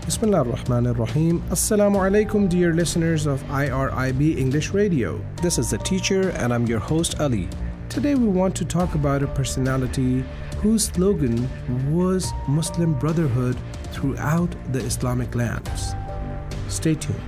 Bismillah ar-Rahman ar-Rahim. Assalamu alaikum, dear listeners of IRIB English Radio. This is the teacher and I'm your host Ali. Today we want to talk about a personality whose slogan was Muslim brotherhood throughout the Islamic lands. Stay tuned.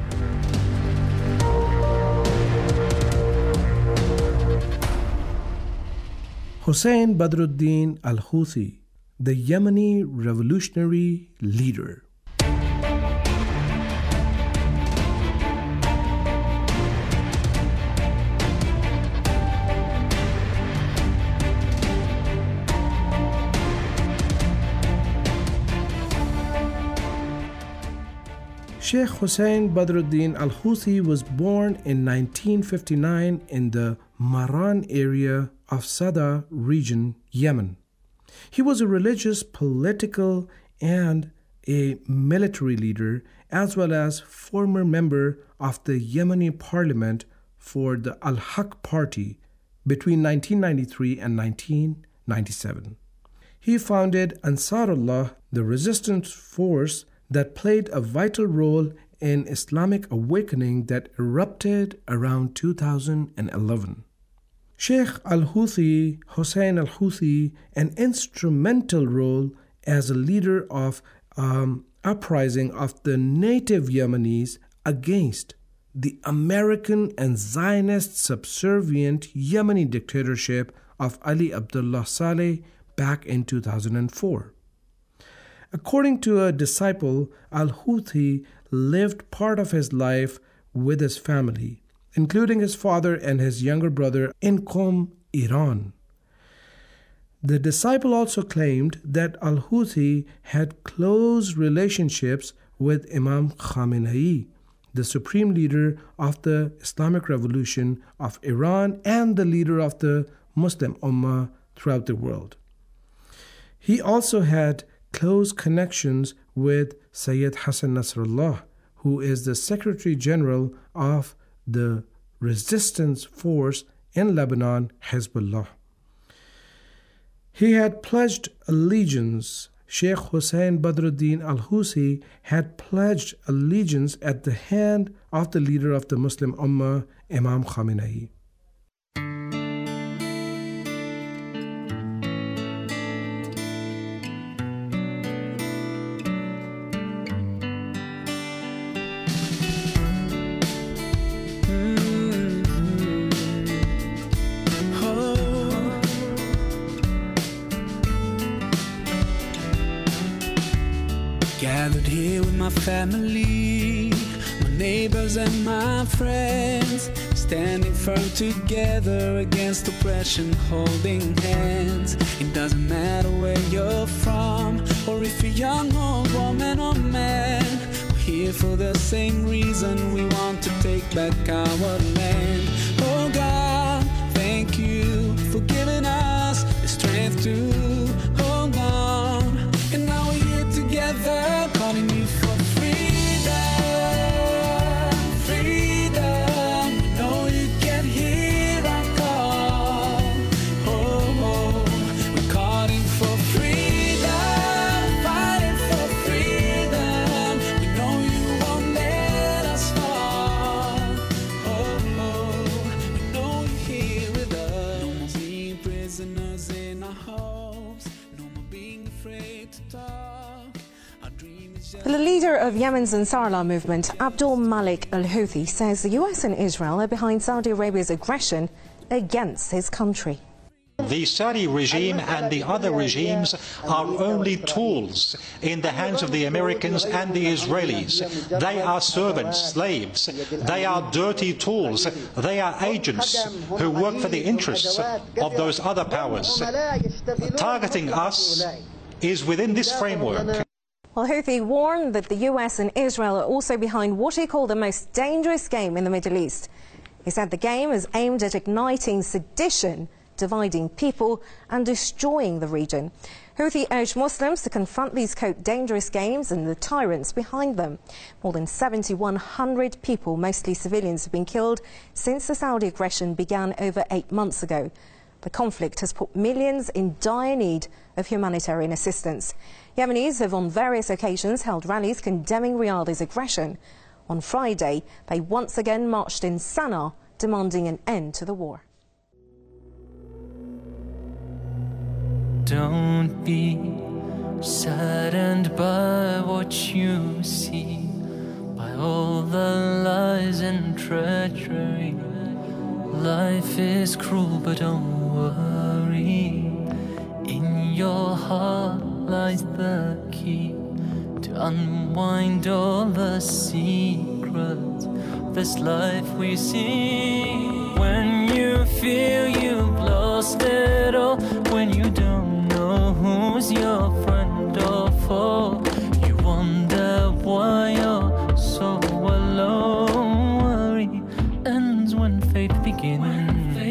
Hussein Badruddin al-Houthi, the Yemeni revolutionary leader. Sheikh Hussein Badruddin al-Houthi was born in 1959 in the Maran area of Sada region, Yemen. He was a religious, political, and a military leader, as well as former member of the Yemeni parliament for the Al-Haq party between 1993 and 1997. He founded Ansarullah, the resistance force that played a vital role in Islamic awakening that erupted around 2011. Sheikh al-Houthi, Hussein al-Houthi, an instrumental role as a leader of uprising of the native Yemenis against the American and Zionist subservient Yemeni dictatorship of Ali Abdullah Saleh back in 2004. According to a disciple, al-Houthi lived part of his life with his family, including his father and his younger brother in Qom, Iran. The disciple also claimed that al-Houthi had close relationships with Imam Khamenei, the supreme leader of the Islamic Revolution of Iran and the leader of the Muslim Ummah throughout the world. He also had close connections with Sayyid Hassan Nasrallah, who is the Secretary General of the resistance force in Lebanon, Hezbollah. He had pledged allegiance. Sheikh Hussein Badruddin al-Houthi had pledged allegiance at the hand of the leader of the Muslim Ummah, Imam Khamenei. Gathered here with my family, my neighbors and my friends, standing firm together against oppression, holding hands. It doesn't matter where you're from, or if you're young or woman or man, we're here for the same reason. We want to take back our land. Oh God, thank you for giving us the strength to hold on. And now we're here together, calling you for freedom, freedom. We know you can hear our call. Oh, oh. We're calling for freedom, fighting for freedom. We know you won't let us fall. Oh, oh. We know you're here with us. No more being prisoners in our homes. No more being afraid to talk. The leader of Yemen's Ansarullah movement, Abdul Malik al-Houthi, says the US and Israel are behind Saudi Arabia's aggression against his country. The Saudi regime and the other regimes are only tools in the hands of the Americans and the Israelis. They are servants, slaves. They are dirty tools. They are agents who work for the interests of those other powers. Targeting us is within this framework. Well, Houthi warned that the US and Israel are also behind what he called the most dangerous game in the Middle East. He said the game is aimed at igniting sedition, dividing people and destroying the region. Houthi urged Muslims to confront these, quote, dangerous games and the tyrants behind them. More than 7,100 people, mostly civilians, have been killed since the Saudi aggression began over 8 months ago. The conflict has put millions in dire need of humanitarian assistance. Yemenis have on various occasions held rallies condemning Riyadh's aggression. On Friday, they once again marched in Sana'a, demanding an end to the war. Don't be saddened by what you see, by all the lies and treachery. Life is cruel, but don't worry. In your heart lies the key to unwind all the secrets of this life we see. When you feel you've lost it all, when you don't know who's your friend or foe, you wonder why you're so alone. Worry ends when faith begins.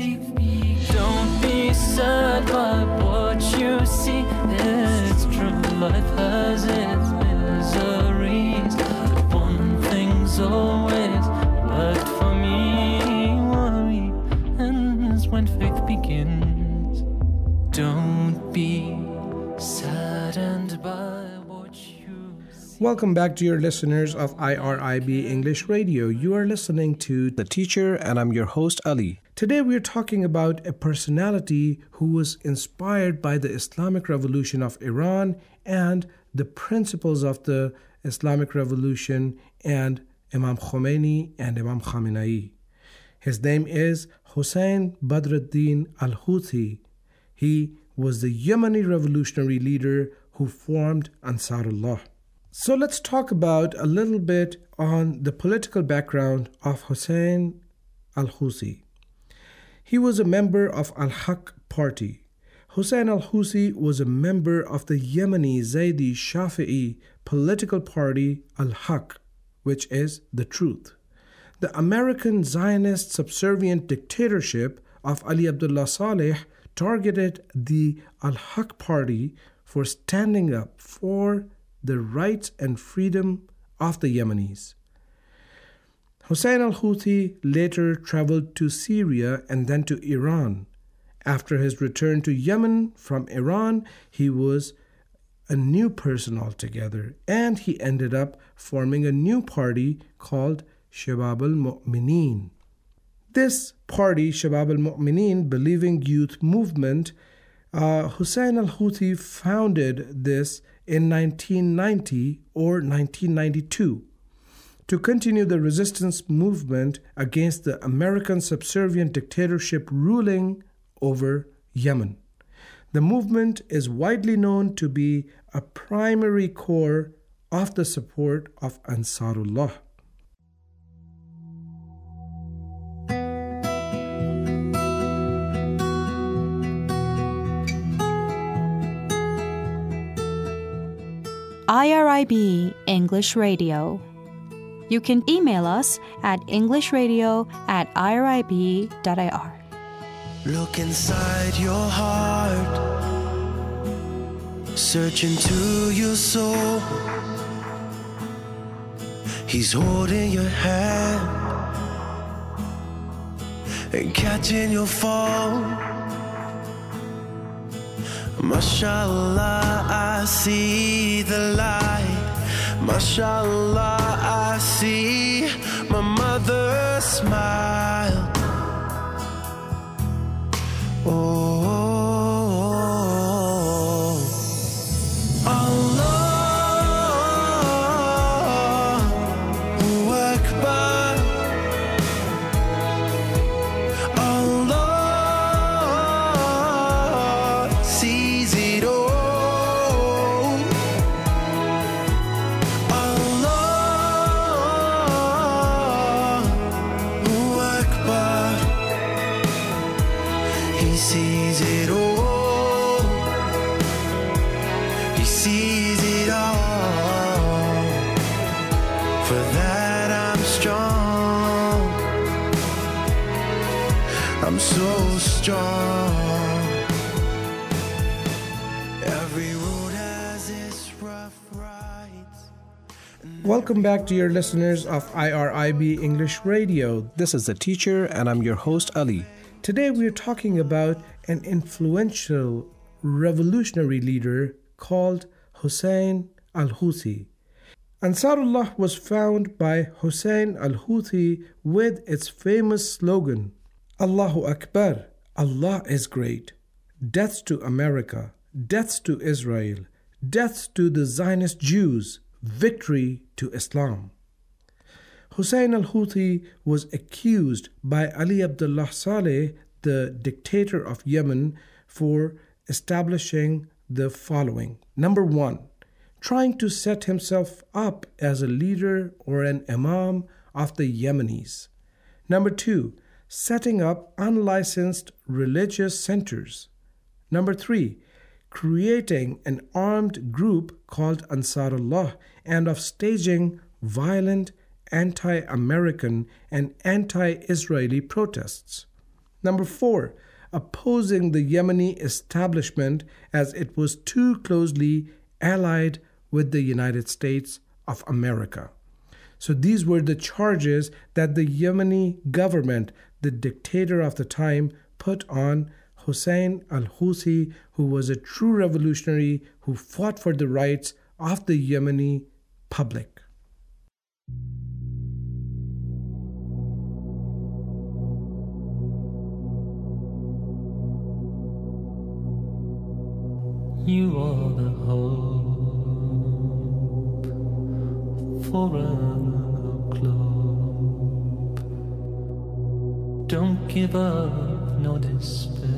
Don't be sad by what you see. It's true, life has its miseries, but one thing's always worked for me. Worry ends when faith begins. Don't be saddened by what you see. Welcome back, dear listeners of IRIB English Radio. You are listening to The Teacher, and I'm your host, Ali. Today we're talking about a personality who was inspired by the Islamic Revolution of Iran and the principles of the Islamic Revolution and Imam Khomeini and Imam Khamenei. His name is Hossein Badruddin al-Houthi. He was the Yemeni revolutionary leader who formed Ansarullah. So let's talk about a little bit on the political background of Hossein al-Houthi. He was a member of Al-Haq party. Hossein al-Houthi was a member of the Yemeni Zaydi Shafi'i political party Al-Haq, which is the truth. The American Zionist subservient dictatorship of Ali Abdullah Saleh targeted the Al-Haq party for standing up for the rights and freedom of the Yemenis. Hossein al-Houthi later traveled to Syria and then to Iran. After his return to Yemen from Iran, he was a new person altogether, and he ended up forming a new party called Shabab al-Mu'mineen. This party, Shabab al-Mu'mineen, Believing Youth Movement, Hossein al-Houthi founded this in 1990 or 1992 to continue the resistance movement against the American subservient dictatorship ruling over Yemen. The movement is widely known to be a primary core of the support of Ansarullah. IRIB English Radio. You can email us at englishradio@irib.ir. Look inside your heart, search into your soul. He's holding your hand and catching your fall. Mashallah, I see the light. Mashallah, I see my mother smile. Oh, Allahu Akbar, Allah sees it all. Allahu Akbar, He sees it all. He sees it all. For that I'm strong. I'm so strong. Every road has its rough rides. Welcome back, dear listeners of IRIB English Radio. This is The Teacher, and I'm your host, Ali. Today we're talking about an influential revolutionary leader called Hussein al-Houthi. Ansarullah was founded by Hussein al-Houthi with its famous slogan, Allahu Akbar, Allah is great. Death to America, death to Israel, death to the Zionist Jews, victory to Islam. Hussein al-Houthi was accused by Ali Abdullah Saleh, the dictator of Yemen, for establishing the following. Number 1, trying to set himself up as a leader or an imam of the Yemenis. Number 2, setting up unlicensed religious centers. Number 3, creating an armed group called Ansarullah and of staging violent anti-American and anti-Israeli protests. Number 4, opposing the Yemeni establishment as it was too closely allied with the United States of America. So these were the charges that the Yemeni government, the dictator of the time, put on Hussein al-Houthi, who was a true revolutionary who fought for the rights of the Yemeni public. You are the hope for a globe. Don't give up, no despair.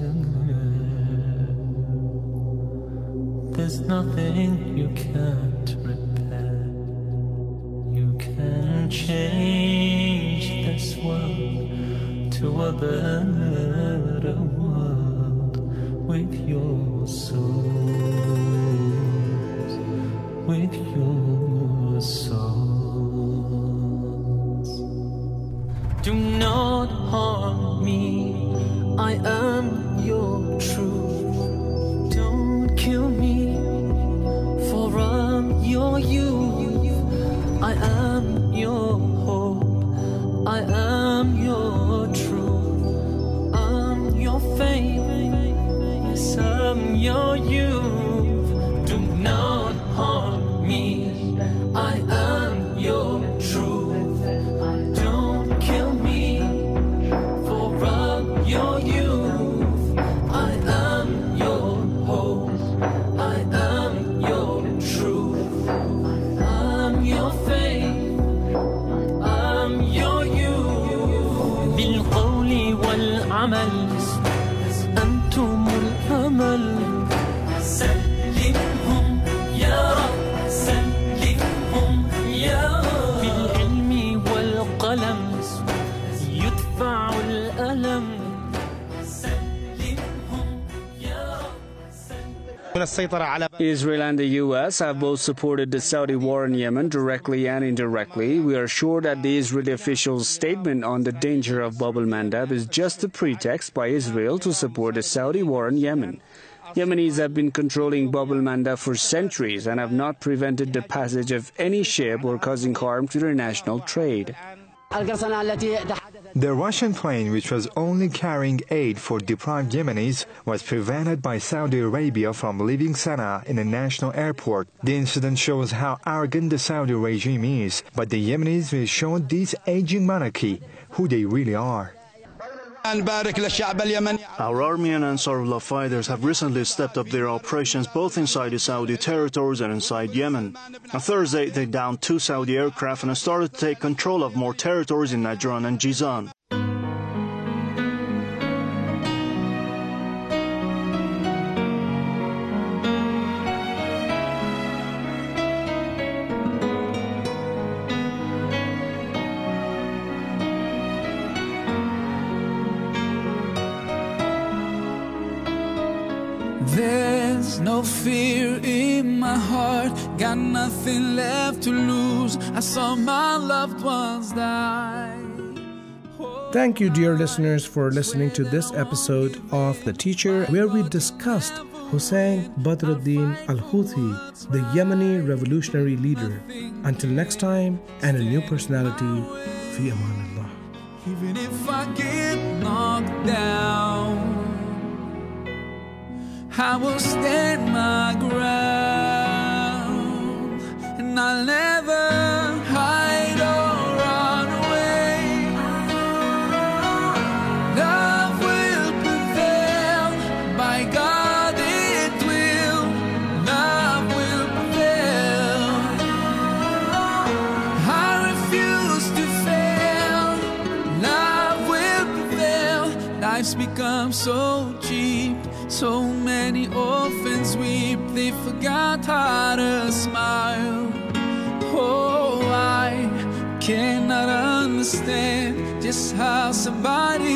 There's nothing you can't repair. You can change this world to a better world with your souls, with your souls. Do not harm me, I am your truth. Don't kill me, for I'm your youth. I am your hope, I am your truth. I'm your faith, yes, I'm your youth. Do not harm me, I am your truth. Don't kill me, for I'm your youth. I am your hope, I am your truth. I'm your faith, I'm your youth. بالقول والعمل أنتم الأمل. سلمهم يا رب، سلمهم يا رب. بالعلم والقلم يدفع الألم. Israel and the U.S. have both supported the Saudi war in Yemen directly and indirectly. We are sure that the Israeli official's statement on the danger of Bab al-Mandab is just a pretext by Israel to support the Saudi war in Yemen. Yemenis have been controlling Bab al-Mandab for centuries and have not prevented the passage of any ship or causing harm to their national trade. The Russian plane, which was only carrying aid for deprived Yemenis, was prevented by Saudi Arabia from leaving Sana'a in a national airport. The incident shows how arrogant the Saudi regime is, but the Yemenis will show this aging monarchy who they really are. Our army and Ansarullah fighters have recently stepped up their operations both inside the Saudi territories and inside Yemen. On Thursday, they downed 2 Saudi aircraft and started to take control of more territories in Najran and Jizan. There's no fear in my heart, got nothing left to lose. I saw my loved ones die. Thank you, dear listeners, for listening to this episode of The Teacher, where we discussed Hussein Badruddin al-Houthi, the Yemeni revolutionary leader. Until next time, and a new personality, fi amanillah. Even if I get knocked down, I will stand my ground, and I'll never hide or run away. Love will prevail, by God it will. Love will prevail. I refuse to fail. Love will prevail. Life's become so cheap. So many orphans weep, they forgot how to smile. Oh, I cannot understand just how somebody